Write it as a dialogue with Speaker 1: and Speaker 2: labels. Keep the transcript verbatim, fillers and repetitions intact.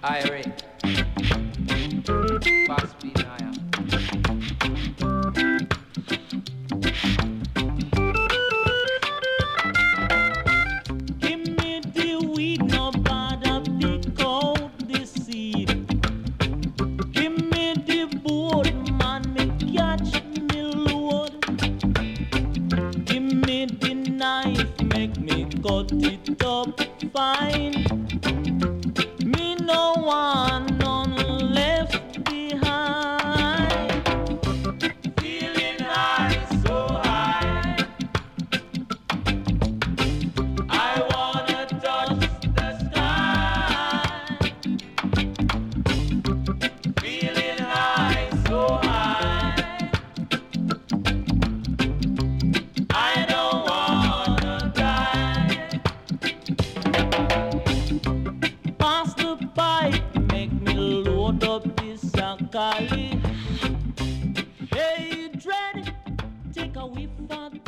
Speaker 1: Irie. Fast speed higher.
Speaker 2: Give me the weed, no bother pick out the seed. Give me the board, man, me catch me load. Give me the knife, make me cut it up fine. Me no want none left behind. Feeling high, so high. I wanna touch the sky. Feeling high, so high. I don't wanna die. Pass the pipe, make me load up this Akali. Hey, dread, take a whiff of